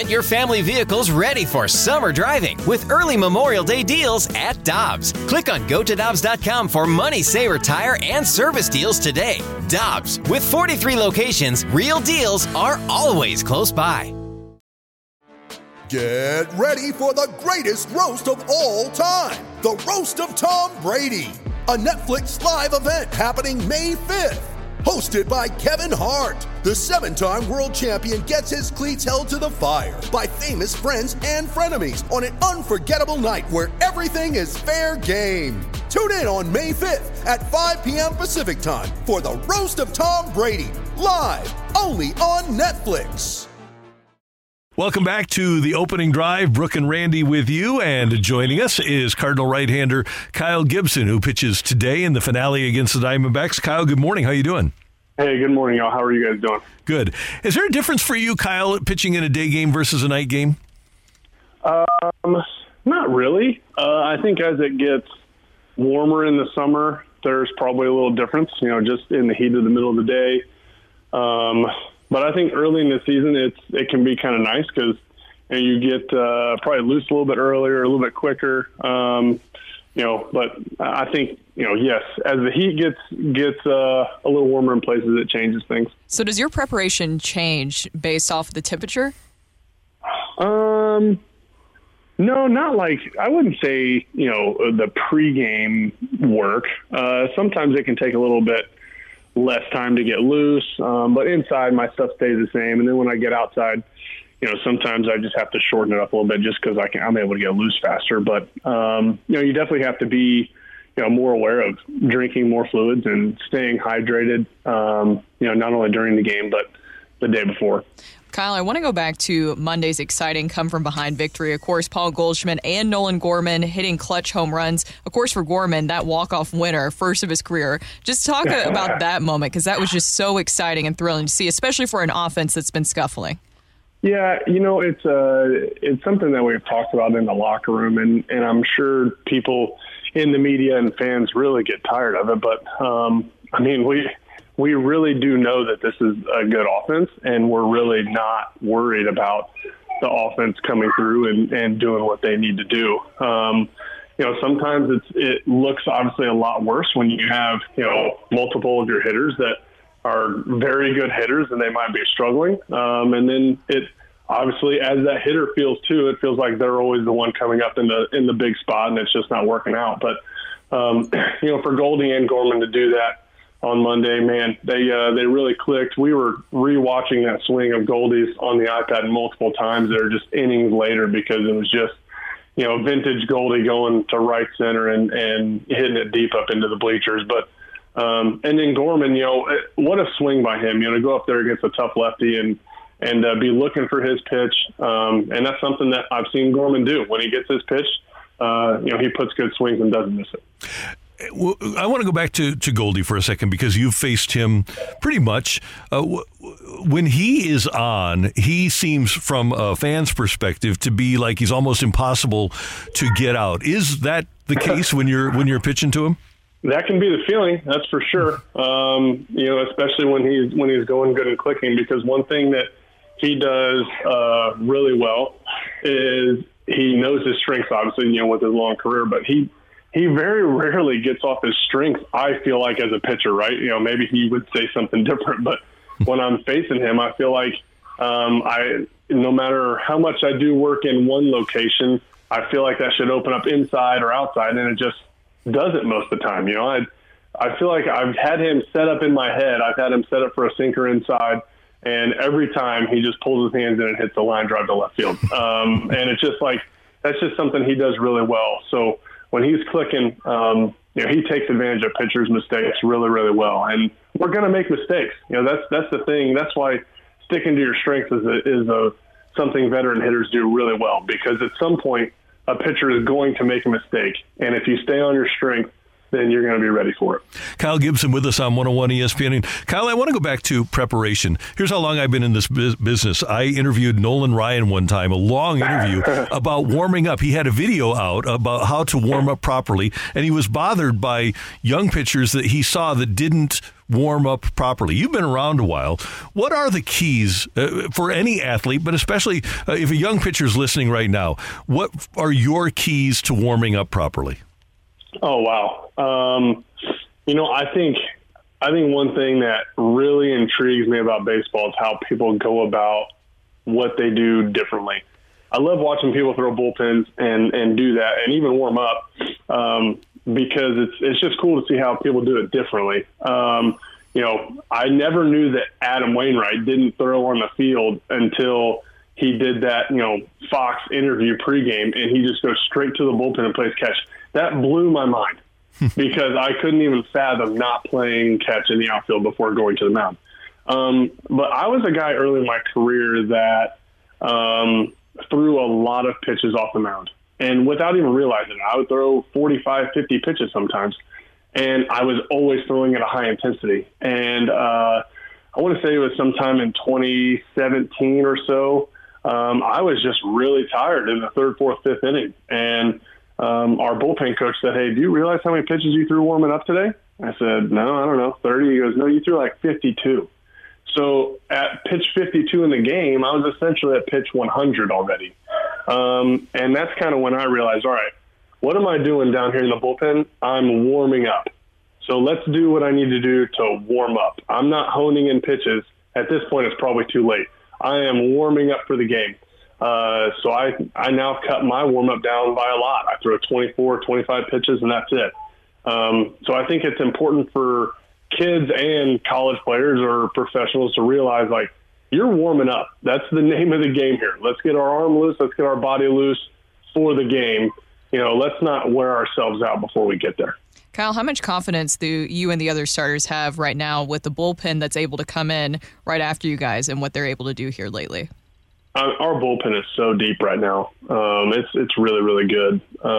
Get your family vehicles ready for summer driving with early Memorial Day deals at Dobbs. Click on GoToDobbs.com for money saver tire and service deals today. Dobbs, with 43 locations, real deals are always close by. Get ready for the greatest roast of all time, the Roast of Tom Brady, a Netflix live event happening May 5th. Hosted by Kevin Hart, the 7-time world champion gets his cleats held to the fire by famous friends and frenemies on an unforgettable night where everything is fair game. Tune in on May 5th at 5 p.m. Pacific time for the Roast of Tom Brady, live only on Netflix. Welcome back to the opening drive. Brooke and Randy with you, and joining us is Cardinal right-hander Kyle Gibson, who pitches today in the finale against the Diamondbacks. Kyle, good morning. How you doing? Hey, good morning, y'all. How are you guys doing? Good. Is there a difference for you, Kyle, pitching in a day game versus a night game? Not really. I think as it gets warmer in the summer, there's probably a little difference, just in the heat of the middle of the day. But I think early in the season, it can be kind of nice because you get probably loose a little bit earlier, a little bit quicker. But I think, yes, as the heat gets a little warmer in places, it changes things. So does your preparation change based off the temperature? No, not like, I wouldn't say, the pregame work. Sometimes it can take a little bit less time to get loose, but inside my stuff stays the same. And then when I get outside, sometimes I just have to shorten it up a little bit just because I'm able to get loose faster. But you definitely have to be more aware of drinking more fluids and staying hydrated. Not only during the game but the day before. Kyle, I want to go back to Monday's exciting come-from-behind victory. Of course, Paul Goldschmidt and Nolan Gorman hitting clutch home runs. Of course, for Gorman, that walk-off winner, first of his career. Just talk about that moment, because that was just so exciting and thrilling to see, especially for an offense that's been scuffling. Yeah, it's something that we've talked about in the locker room, and I'm sure people in the media and fans really get tired of it. But, we really do know that this is a good offense, and we're really not worried about the offense coming through and doing what they need to do. Sometimes it looks obviously a lot worse when you have, multiple of your hitters that are very good hitters and they might be struggling. And then it obviously, as that hitter feels too, it feels like they're always the one coming up in the big spot and it's just not working out. But, for Goldie and Gorman to do that on Monday, man, they really clicked. We were rewatching that swing of Goldie's on the iPad multiple times. They were just innings later because it was just, vintage Goldie going to right center and hitting it deep up into the bleachers. But and then Gorman, what a swing by him, to go up there against a tough lefty and be looking for his pitch. And that's something that I've seen Gorman do. When he gets his pitch, he puts good swings and doesn't miss it. I want to go back to Goldie for a second because you've faced him pretty much. When he is on, he seems from a fan's perspective to be like he's almost impossible to get out. Is that the case when you're pitching to him? That can be the feeling, that's for sure. Especially when he's going good and clicking, because one thing that he does really well is he knows his strengths, obviously, with his long career, but he very rarely gets off his strength, I feel like, as a pitcher, right? Maybe he would say something different, but when I'm facing him, I feel like no matter how much I do work in one location, I feel like that should open up inside or outside, and it just doesn't most of the time. I feel like I've had him set up in my head. I've had him set up for a sinker inside, and every time he just pulls his hands in and hits a line drive to left field. And it's just like, that's just something he does really well. So when he's clicking, he takes advantage of pitchers' mistakes really, really well. And we're going to make mistakes. That's the thing. That's why sticking to your strengths is something veteran hitters do really well, because at some point a pitcher is going to make a mistake. And if you stay on your strength, then you're going to be ready for it. Kyle Gibson with us on 101 ESPN. And Kyle, I want to go back to preparation. Here's how long I've been in this business. I interviewed Nolan Ryan one time, a long interview about warming up. He had a video out about how to warm up properly, and he was bothered by young pitchers that he saw that didn't warm up properly. You've been around a while. What are the keys for any athlete, but especially if a young pitcher is listening right now? What are your keys to warming up properly? Oh, wow. I think one thing that really intrigues me about baseball is how people go about what they do differently. I love watching people throw bullpens and do that and even warm up because it's just cool to see how people do it differently. I never knew that Adam Wainwright didn't throw on the field until he did that, Fox interview pregame, and he just goes straight to the bullpen and plays catch. That blew my mind because I couldn't even fathom not playing catch in the outfield before going to the mound. But I was a guy early in my career that threw a lot of pitches off the mound. And without even realizing it, I would throw 45, 50 pitches sometimes. And I was always throwing at a high intensity. And I want to say it was sometime in 2017 or so. I was just really tired in the third, fourth, fifth inning. And our bullpen coach said, "Hey, do you realize how many pitches you threw warming up today?" I said, "No, I don't know, 30. He goes, "No, you threw like 52. So at pitch 52 in the game, I was essentially at pitch 100 already. And that's kind of when I realized, all right, what am I doing down here in the bullpen? I'm warming up. So let's do what I need to do to warm up. I'm not honing in pitches. At this point, it's probably too late. I am warming up for the game. So I now cut my warm-up down by a lot. I throw 24, 25 pitches, and that's it. So I think it's important for kids and college players or professionals to realize, like, you're warming up. That's the name of the game here. Let's get our arm loose. Let's get our body loose for the game. Let's not wear ourselves out before we get there. Kyle, how much confidence do you and the other starters have right now with the bullpen that's able to come in right after you guys and what they're able to do here lately? Our bullpen is so deep right now. It's really, really good.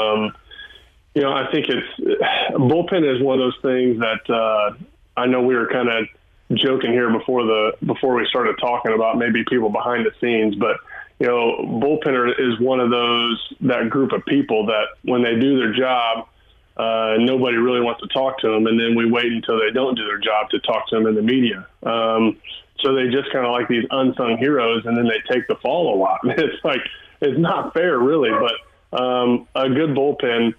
I think bullpen is one of those things that I know we were kind of joking here before we started talking about maybe people behind the scenes, but bullpenner is one of that group of people that when they do their job, nobody really wants to talk to them, and then we wait until they don't do their job to talk to them in the media. So they just kind of like these unsung heroes, and then they take the fall a lot. It's not fair, really, but a good bullpen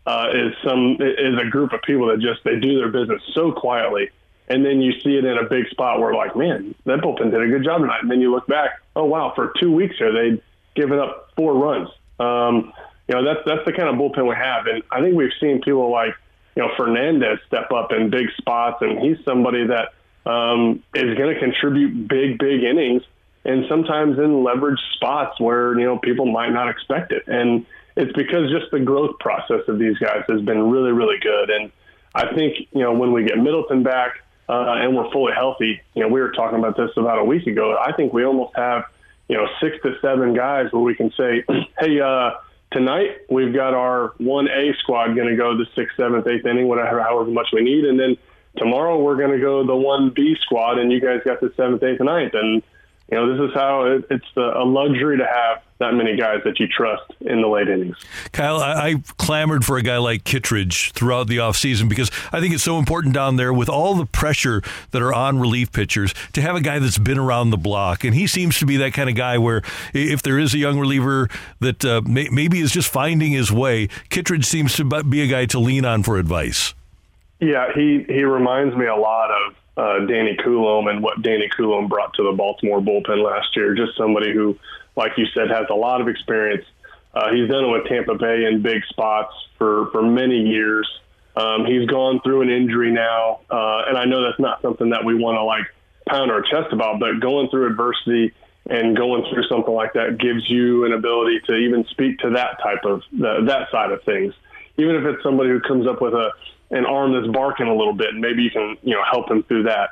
is a group of people that they do their business so quietly, and then you see it in a big spot where, like, man, that bullpen did a good job tonight. And then you look back, oh, wow, for 2 weeks here, they'd given up 4 runs. That's the kind of bullpen we have. And I think we've seen people like, Fernandez step up in big spots, and he's somebody that is going to contribute big innings, and sometimes in leverage spots where, people might not expect it. And it's because just the growth process of these guys has been really, really good. And I think, when we get Middleton back and we're fully healthy, we were talking about this about a week ago, I think we almost have, 6 to 7 guys where we can say, hey, tonight we've got our 1A squad going to go the 6th, 7th, 8th inning, however much we need. And then tomorrow we're going to go the 1B squad, and you guys got the 7th, 8th, and 9th. And, this is how it's a luxury to have that many guys that you trust in the late innings. Kyle, I clamored for a guy like Kittredge throughout the offseason because I think it's so important down there with all the pressure that are on relief pitchers to have a guy that's been around the block. And he seems to be that kind of guy where if there is a young reliever that maybe is just finding his way, Kittredge seems to be a guy to lean on for advice. Yeah, he reminds me a lot of Danny Coulombe and what Danny Coulombe brought to the Baltimore bullpen last year. Just somebody who, like you said, has a lot of experience. He's done it with Tampa Bay in big spots for many years. He's gone through an injury now, and I know that's not something that we want to pound our chest about, but going through adversity and going through something like that gives you an ability to even speak to that type of that side of things. Even if it's somebody who comes up with an arm that's barking a little bit, and maybe you can help him through that.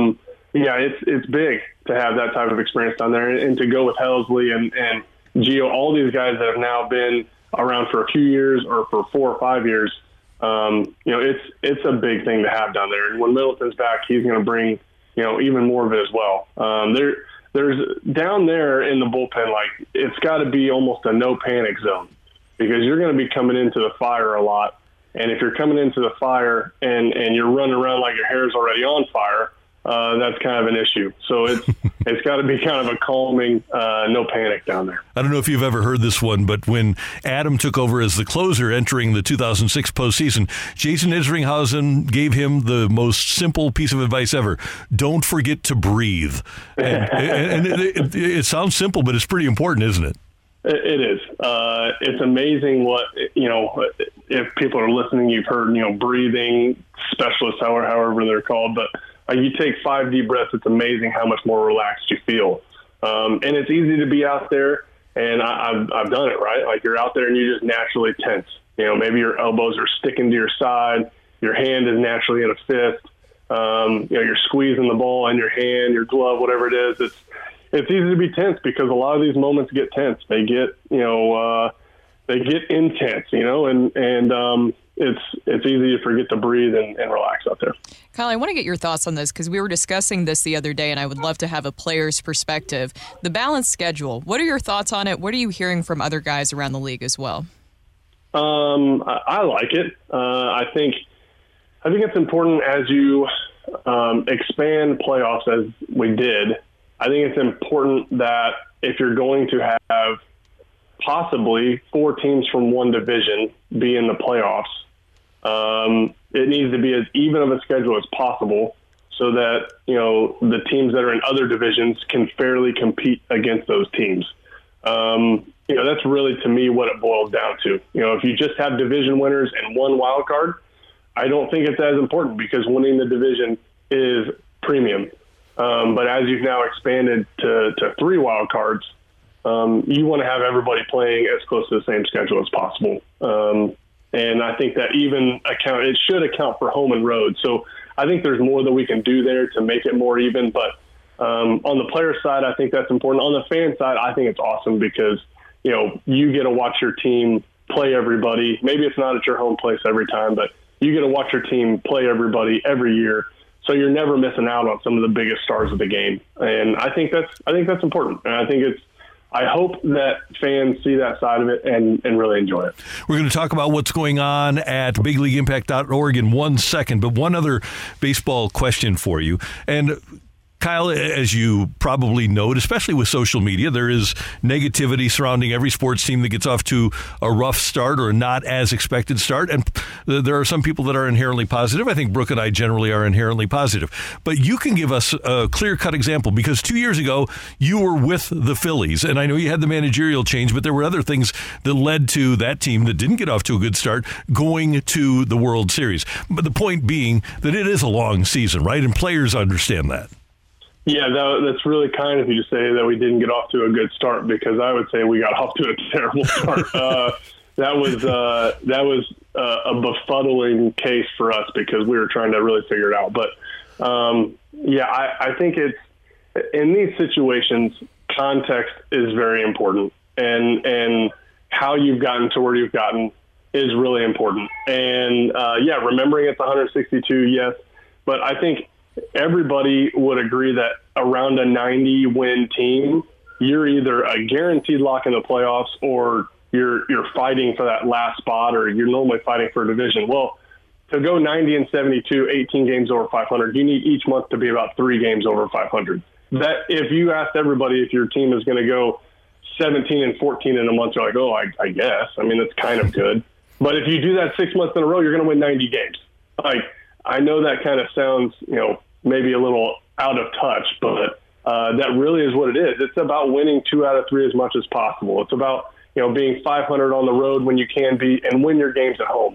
It's big to have that type of experience down there, and to go with Helsley and Gio, all these guys that have now been around for a few years or for 4 or 5 years. It's a big thing to have down there. And when Middleton's back, he's going to bring, even more of it as well. There's down there in the bullpen, like it's got to be almost a no panic zone because you're going to be coming into the fire a lot. And if you're coming into the fire and you're running around like your hair's already on fire, that's kind of an issue. So it's got to be kind of a calming, no panic down there. I don't know if you've ever heard this one, but when Adam took over as the closer entering the 2006 postseason, Jason Isringhausen gave him the most simple piece of advice ever. Don't forget to breathe. And it sounds simple, but it's pretty important, isn't it? It is. It's amazing what, if people are listening, you've heard, breathing specialists, however they're called, but you take 5 deep breaths, it's amazing how much more relaxed you feel. And it's easy to be out there, and I've done it, right? Like you're out there and you just naturally tense. Maybe your elbows are sticking to your side, your hand is naturally in a fist, you're squeezing the ball in your hand, your glove, whatever it is. It's easy to be tense because a lot of these moments get tense. They get, they get intense, and it's easy to forget to breathe and relax out there. Kyle, I want to get your thoughts on this because we were discussing this the other day, and I would love to have a player's perspective. The balanced schedule, what are your thoughts on it? What are you hearing from other guys around the league as well? I like it. I think it's important as you expand playoffs as we did. I think it's important that if you're going to have possibly 4 teams from one division be in the playoffs, it needs to be as even of a schedule as possible so that, the teams that are in other divisions can fairly compete against those teams. That's really, to me, what it boils down to. If you just have division winners and one wild card, I don't think it's as important because winning the division is premium. But as you've now expanded to 3 wild cards, you want to have everybody playing as close to the same schedule as possible. And I think that it should account for home and road. So I think there's more that we can do there to make it more even. But on the player side, I think that's important. On the fan side, I think it's awesome because, you get to watch your team play everybody. Maybe it's not at your home place every time, but you get to watch your team play everybody every year. So you're never missing out on some of the biggest stars of the game. And I think that's important. And I hope that fans see that side of it and really enjoy it. We're going to talk about what's going on at bigleagueimpact.org in 1 second, but one other baseball question for you. And Kyle, as you probably note, especially with social media, there is negativity surrounding every sports team that gets off to a rough start or a not as expected start. And there are some people that are inherently positive. I think Brooke and I generally are inherently positive. But you can give us a clear-cut example because 2 years ago, you were with the Phillies. And I know you had the managerial change, but there were other things that led to that team that didn't get off to a good start going to the World Series. But the point being that it is a long season, right? And players understand that. Yeah, that's really kind of you to say that we didn't get off to a good start because I would say we got off to a terrible start. That was a befuddling case for us because we were trying to really figure it out. But, I think it's in these situations, context is very important. And how you've gotten to where you've gotten is really important. And, remembering it's 162, yes. But I think everybody would agree that around a 90-win team, you're either a guaranteed lock in the playoffs or you're fighting for that last spot or you're normally fighting for a division. Well, to go 90-72, 18 games over 500, you need each month to be about 3 games over 500. That if you asked everybody if your team is going to go 17-14 in a month, you're like, oh, I guess. I mean, that's kind of good. But if you do that 6 months in a row, you're going to win 90 games. Like, I know that kind of sounds, maybe a little out of touch, but that really is what it is. It's about winning 2 out of 3 as much as possible. It's about, being 500 on the road when you can be and win your games at home.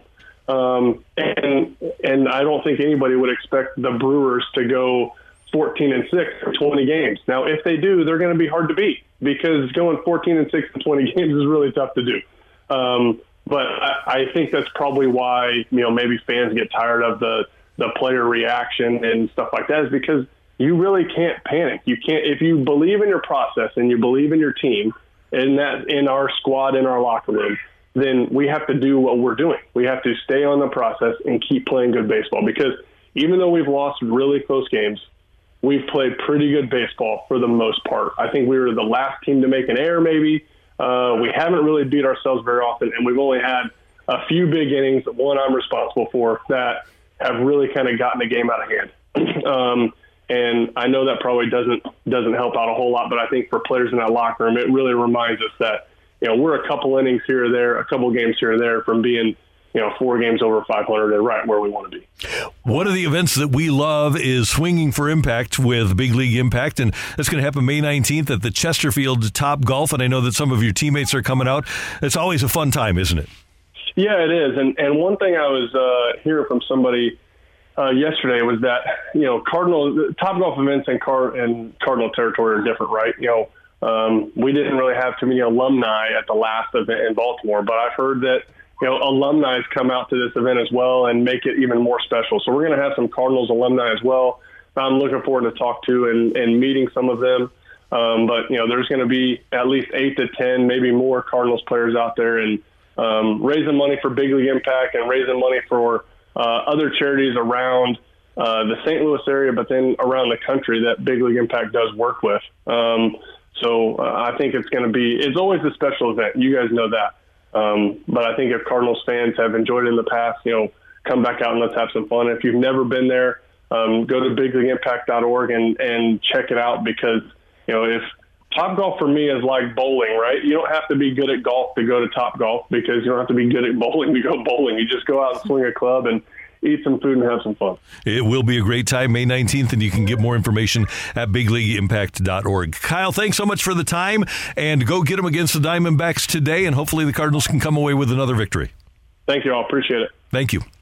And I don't think anybody would expect the Brewers to go 14-6 for 20 games. Now, if they do, they're going to be hard to beat because going 14-6 in 20 games is really tough to do. But I think that's probably why, maybe fans get tired of the player reaction and stuff like that is because you really can't panic. You can't, if you believe in your process and you believe in your team and that in our squad, in our locker room, then we have to do what we're doing. We have to stay on the process and keep playing good baseball, because even though we've lost really close games, we've played pretty good baseball for the most part. I think we were the last team to make an error maybe. We haven't really beat ourselves very often, and we've only had a few big innings, one I'm responsible for, that have really kind of gotten the game out of hand. And I know that probably doesn't help out a whole lot, but I think for players in that locker room, it really reminds us that, we're a couple innings here or there, a couple games here or there from being, 4 games over 500 and right where we want to be. One of the events that we love is Swinging for Impact with Big League Impact, and that's going to happen May 19th at the Chesterfield Top Golf, and I know that some of your teammates are coming out. It's always a fun time, isn't it? Yeah, it is. And one thing I was hearing from somebody yesterday was that, Cardinal Top Golf events and Cardinal territory are different, right? We didn't really have too many alumni at the last event in Baltimore, but I've heard that alumni come out to this event as well and make it even more special. So we're going to have some Cardinals alumni as well. I'm looking forward to talk to and meeting some of them. But, there's going to be at least 8 to 10, maybe more Cardinals players out there, and raising money for Big League Impact and raising money for other charities around the St. Louis area, but then around the country that Big League Impact does work with. So I think it's always a special event. You guys know that. But I think if Cardinals fans have enjoyed it in the past, come back out and let's have some fun. If you've never been there, go to bigleagueimpact.org and check it out, because, if Top Golf for me is like bowling, right? You don't have to be good at golf to go to Top Golf, because you don't have to be good at bowling to go bowling. You just go out and swing a club and eat some food and have some fun. It will be a great time, May 19th, and you can get more information at bigleagueimpact.org. Kyle, thanks so much for the time, and go get them against the Diamondbacks today, and hopefully the Cardinals can come away with another victory. Thank you all. Appreciate it. Thank you.